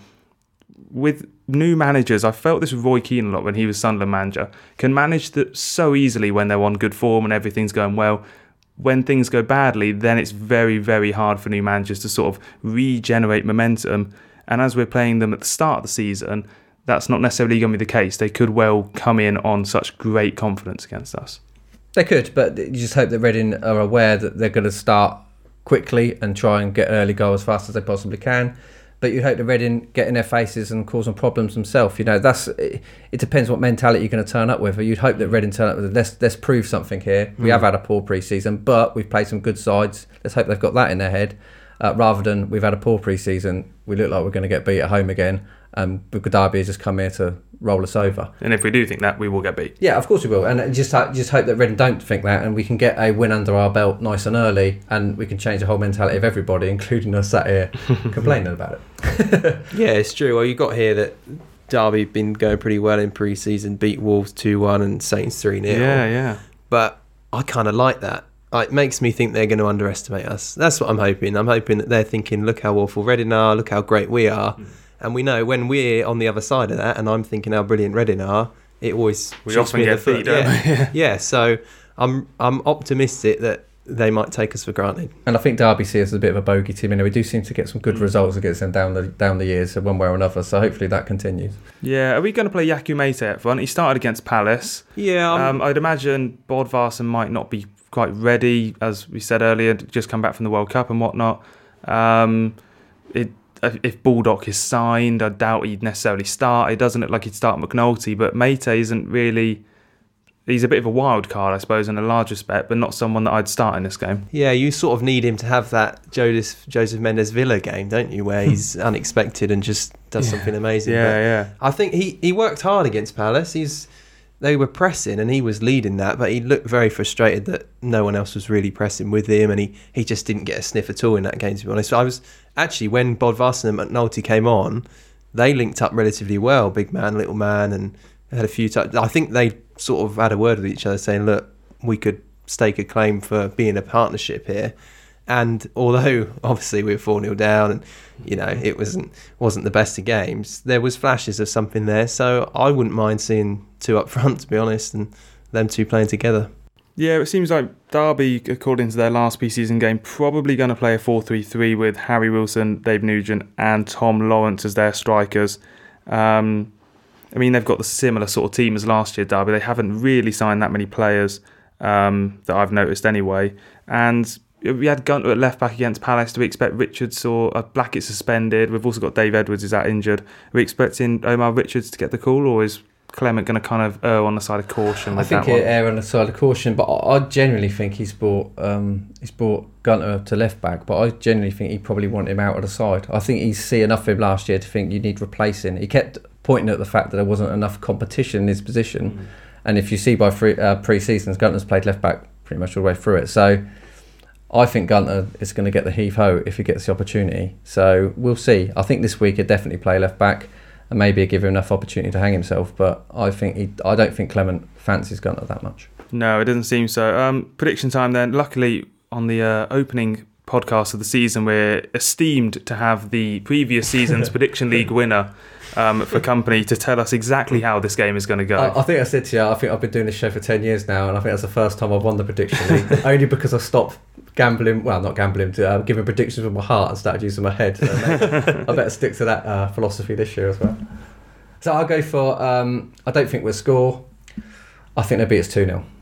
With new managers, I felt this with Roy Keane a lot when he was Sunderland manager, can manage that so easily when they're on good form and everything's going well. When things go badly, then it's very, very hard for new managers to sort of regenerate momentum. And as we're playing them at the start of the season, that's not necessarily going to be the case. They could well come in on such great confidence against us. They could, but you just hope that Reading are aware that they're going to start quickly and try and get an early goal as fast as they possibly can. But you hope that Reading get in their faces and causing problems themselves. You know, that's it, it depends what mentality you're going to turn up with. You'd hope that Reading turn up with, let's, let's prove something here. We mm. have had a poor pre-season, but we've played some good sides. Let's hope they've got that in their head. Uh, rather than we've had a poor pre-season, we look like we're going to get beat at home again. And Derby has just come here to roll us over. And if we do think that, we will get beat. Yeah, of course we will. And just just hope that Reading don't think that, and we can get a win under our belt nice and early, and we can change the whole mentality of everybody, including us sat here complaining about it. Yeah, it's true. Well, you got here that Derby been going pretty well in pre-season, beat Wolves two one and Saints three nil. Yeah, yeah. But I kind of like that. It makes me think they're going to underestimate us. That's what I'm hoping. I'm hoping that they're thinking, look how awful Reading are, look how great we are. Mm. And we know when we're on the other side of that, and I'm thinking how brilliant Reading are, it always we shoots often me in get the foot. beat, don't yeah. we? Yeah. yeah, so I'm I'm optimistic that they might take us for granted. And I think Derby see us as a bit of a bogey team. You know, we do seem to get some good results against them down the down the years, one way or another. So hopefully that continues. Yeah, are we going to play Yaku Mate up front? He started against Palace. Yeah, um, I'd imagine Bodvarsson might not be quite ready, as we said earlier, just come back from the World Cup and whatnot. Um, it, if Baldock is signed, I doubt he'd necessarily start. It doesn't look like he'd start McNulty, but Mate isn't really... He's a bit of a wild card, I suppose, in a large respect, but not someone that I'd start in this game. Yeah, you sort of need him to have that Joseph, Joseph Mendes Villa game, don't you, where he's unexpected and just does yeah. something amazing. Yeah, but yeah. I think he, he worked hard against Palace. He's They were pressing and he was leading that, but he looked very frustrated that no one else was really pressing with him, and he, he just didn't get a sniff at all in that game, to be honest. So I was actually, when Bodvarsson and McNulty came on, they linked up relatively well, big man, little man, and had a few times. I think they sort of had a word with each other saying, look, we could stake a claim for being a partnership here. And although obviously we were four nil down and you know it wasn't wasn't the best of games, there was flashes of something there. So I wouldn't mind seeing two up front, to be honest, and them two playing together. Yeah, it seems like Derby, according to their last pre-season game, probably going to play a four three three with Harry Wilson, Dave Nugent and Tom Lawrence as their strikers. Um, I mean, they've got the similar sort of team as last year, Derby. They haven't really signed that many players um, that I've noticed anyway. And we had Gunter at left back against Palace. Do we expect Richards or uh, Blackett suspended? We've also got Dave Edwards is out injured. Are we expecting Omar Richards to get the call, or is Clement going to kind of err on the side of caution I with think that one? he'll err on the side of caution, but I, I genuinely think he's brought um, he's brought Gunter to left back, but I genuinely think he probably want him out of the side. I think he's seen enough of him last year to think you need replacing. He kept pointing at the fact that there wasn't enough competition in his position, mm. and if you see by free, uh, pre-seasons, Gunter's played left back pretty much all the way through it. So I think Gunter is going to get the heave-ho if he gets the opportunity. So we'll see. I think this week he'll definitely play left back, and maybe he'll give him enough opportunity to hang himself. But I think he, I don't think Clement fancies Gunter that much. No, it doesn't seem so. Um, prediction time then. Luckily, on the uh, opening podcast of the season, we're esteemed to have the previous season's Prediction League winner um, for company to tell us exactly how this game is going to go. I, I think I said to you, I think I've been doing this show for ten years now, and I think that's the first time I've won the Prediction League, only because I stopped gambling, well, not gambling, to, uh, giving predictions with my heart and started using my head. So I better stick to that uh, philosophy this year as well. So I'll go for, um, I don't think we'll score. I think they'll beat us two nil.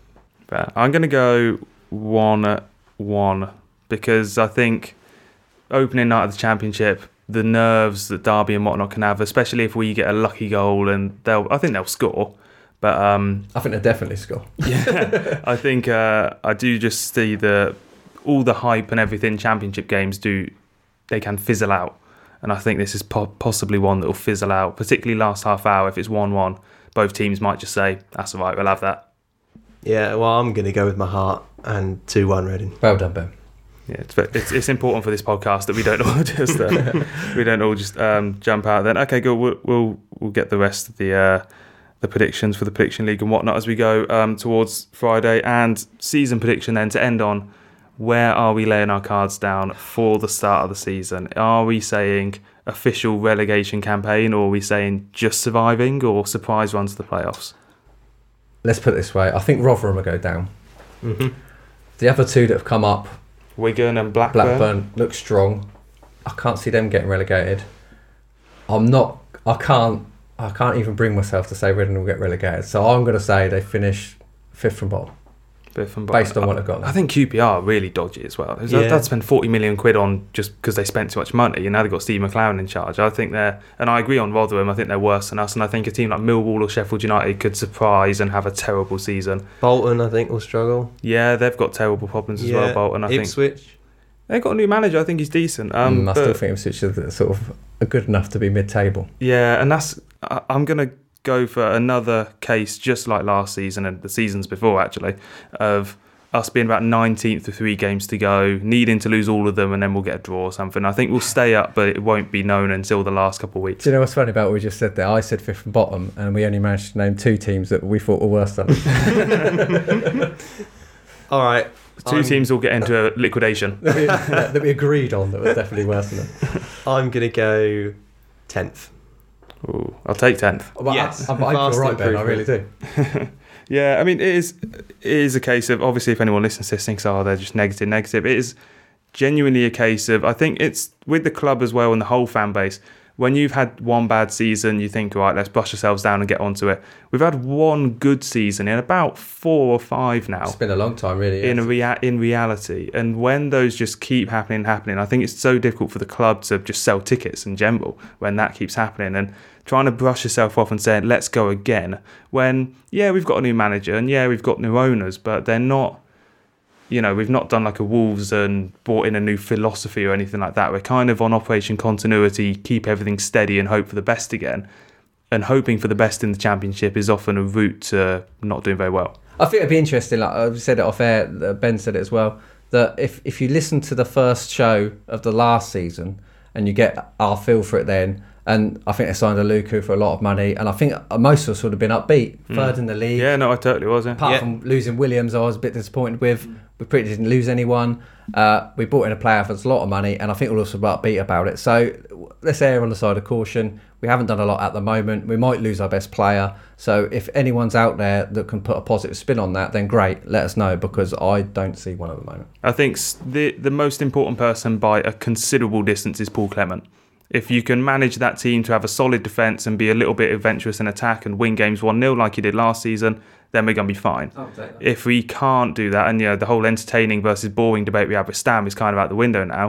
I'm going to go one one because I think opening night of the Championship, the nerves that Derby and whatnot can have, especially if we get a lucky goal, and they'll, I think they'll score. But um, I think they'll definitely score. Yeah, I think uh, I do just see the all the hype and everything Championship games do, they can fizzle out. And I think this is po- possibly one that will fizzle out, particularly last half hour. If it's one one, both teams might just say, that's all right, we'll have that. Yeah, well, I'm going to go with my heart and two one Reading. Well done, Ben. Yeah, it's, it's it's important for this podcast that we don't all just uh, we don't all just um, jump out. Then okay, good. We'll we'll, we'll get the rest of the uh, the predictions for the Prediction League and whatnot as we go um, towards Friday, and season prediction. Then to end on, where are we laying our cards down for the start of the season? Are we saying official relegation campaign, or are we saying just surviving, or surprise run to the playoffs? Let's put it this way. I think Rotherham will go down. Mm-hmm. The other two that have come up, Wigan and Blackburn. Blackburn look strong. I can't see them getting relegated. I'm not. I can't. I can't even bring myself to say Reading will get relegated. So I'm going to say they finish fifth from bottom. Fifth from Based bottom. on what they've got. I think Q P R are really dodgy as well. Yeah. They'd spend forty million quid on just because they spent too much money, and now they've got Steve McLaren in charge. I think they're, and I agree on Rotherham. I think they're worse than us, and I think a team like Millwall or Sheffield United could surprise and have a terrible season. Bolton, I think, will struggle. Yeah, they've got terrible problems as yeah. well. Bolton, I think. Ipswich. They've got a new manager. I think he's decent. Um, mm, I but, still think Ipswich is sort of good enough to be mid-table. Yeah, and that's. I, I'm gonna go for another case just like last season and the seasons before, actually, of us being about nineteenth with three games to go, needing to lose all of them, and then we'll get a draw or something. I think we'll stay up, but it won't be known until the last couple of weeks. Do you know what's funny about what we just said there? I said fifth from bottom, and we only managed to name two teams that we thought were worse than us. All right. 2 I'm, teams will get into a liquidation. that, we, that we agreed on that was definitely worse than them. I'm going to go tenth. Ooh, I'll take tenth. Well, Yes. I, I, I Vast feel right, Ben. I improvement. really do. Yeah, I mean, it is, it is a case of, obviously, if anyone listens to this thinks, oh, they're just negative, negative. It is genuinely a case of, I think it's with the club as well and the whole fan base. When you've had one bad season, you think, right, let's brush ourselves down and get onto it. We've had one good season in about four or five now. It's been a long time, really. In yes. a rea- in reality, and when those just keep happening, happening, I think it's so difficult for the club to just sell tickets in general when that keeps happening, and trying to brush yourself off and saying let's go again. When yeah, we've got a new manager and yeah, we've got new owners, but they're not. You know, we've not done like a Wolves and brought in a new philosophy or anything like that. We're kind of on Operation Continuity, keep everything steady and hope for the best again. And hoping for the best in the Championship is often a route to not doing very well. I think it'd be interesting, like I said it off air, Ben said it as well, that if, if you listen to the first show of the last season and you get our feel for it then, and I think they signed a Lukaku for a lot of money, and I think most of us would have been upbeat, third mm. in the league. Yeah, no, I totally was. Yeah. Apart yeah. from losing Williams, I was a bit disappointed with. We pretty didn't lose anyone. Uh, we brought in a player for a lot of money, and I think we're also upbeat about it. So let's err on the side of caution. We haven't done a lot at the moment. We might lose our best player. So if anyone's out there that can put a positive spin on that, then great, let us know, because I don't see one at the moment. I think the the most important person by a considerable distance is Paul Clement. If you can manage that team to have a solid defence and be a little bit adventurous in attack and win games one nil like you did last season, then we're going to be fine. If we can't do that, and you know, the whole entertaining versus boring debate we have with Stam is kind of out the window now,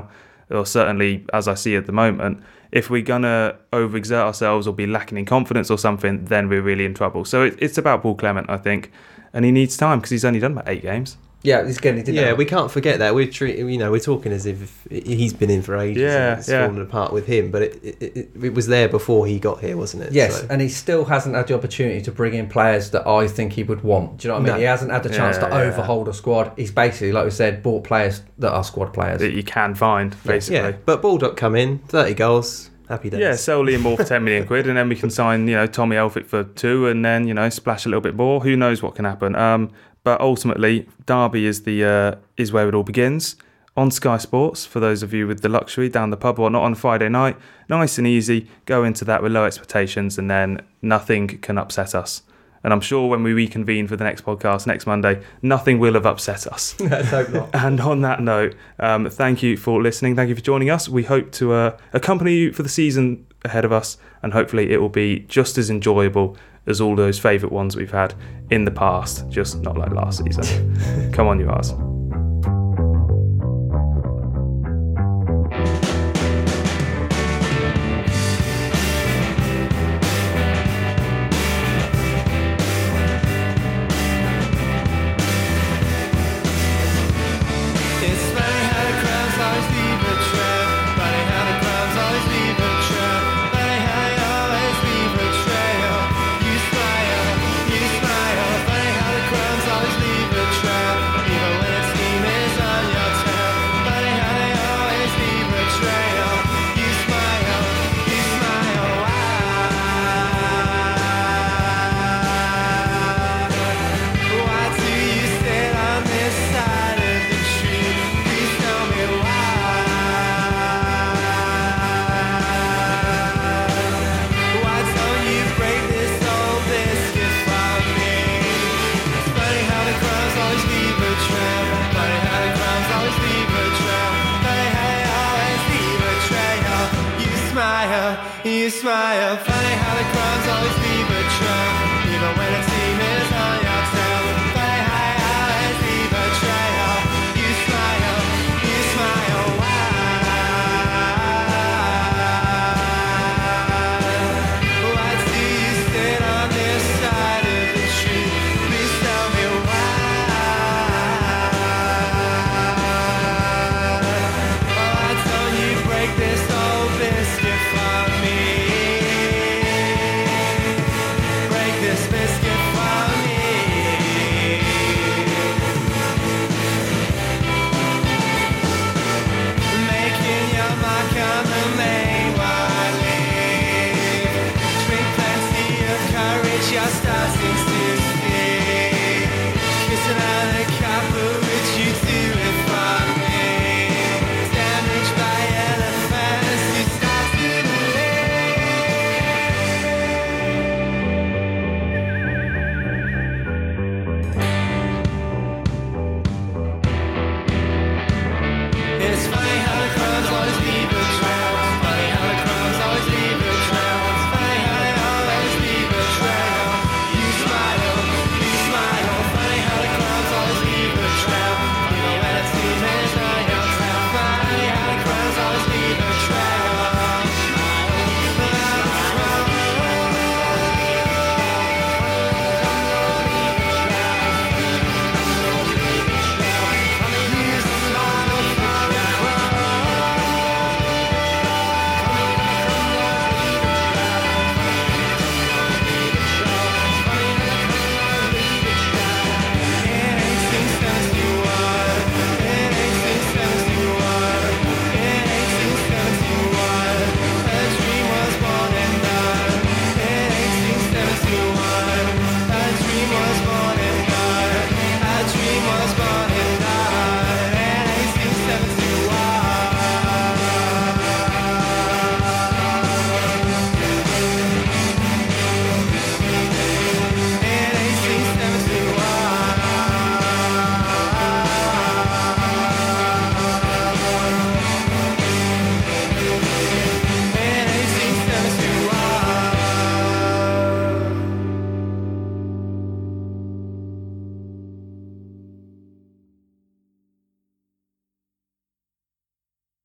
or certainly as I see at the moment, if we're going to overexert ourselves or be lacking in confidence or something, then we're really in trouble. So it, it's about Paul Clement, I think, and he needs time because he's only done about eight games. Yeah, he's getting. He yeah, that. we can't forget that. We're treat, you know, we're talking as if he's been in for ages. Yeah, and it's yeah. fallen apart with him, but it, it, it, it was there before he got here, wasn't it? Yes, So. and he still hasn't had the opportunity to bring in players that I think he would want. Do you know what I mean? No. He hasn't had the chance Yeah, to yeah. overhaul the squad. He's basically, like we said, bought players that are squad players. That you can find, basically. Yeah, but Baldock come in, thirty goals, happy days. Yeah, sell Liam Moore for ten million quid, and then we can sign, you know, Tommy Elphick for two, and then, you know, splash a little bit more. Who knows what can happen? Um, but ultimately, Derby is the uh, is where it all begins on Sky Sports. For those of you with the luxury down the pub or not on Friday night, nice and easy. Go into that with low expectations, and then nothing can upset us. And I'm sure when we reconvene for the next podcast next Monday, nothing will have upset us. Let's hope not. And on that note, um, thank you for listening. Thank you for joining us. We hope to uh, accompany you for the season ahead of us, and hopefully it will be just as enjoyable as all those favourite ones we've had in the past, just not like last season. Come on, you Ars. It's funny how the crowds always leave a trail. Funny how the crowds always leave a trail. Funny how they always leave a trail. You smile, you smile. Funny how the crowds always leave a trail. Even when its steam is on your tail. Funny how they always leave a trail. You smile, you smile. Why? Why do you sit on this side of the tree? Please tell me why. Why don't you break this old biscuit for me? It's funny how the crumbs always leave a trail. Funny how the crumbs always leave a trail. Funny how they always leave a trail. You smile, you smile. Funny how the crumbs always leave a trail. Even when a team is on your tail. Funny how they always leave a trail. You smile, you smile. Why? Why do you sit on this side of the tree? Please tell me why. Why don't you break this old biscuit for me? Break this biscuit for me. Making your mark on the main one leave. Drink plenty of courage, you're starting to see. Kissing out a couple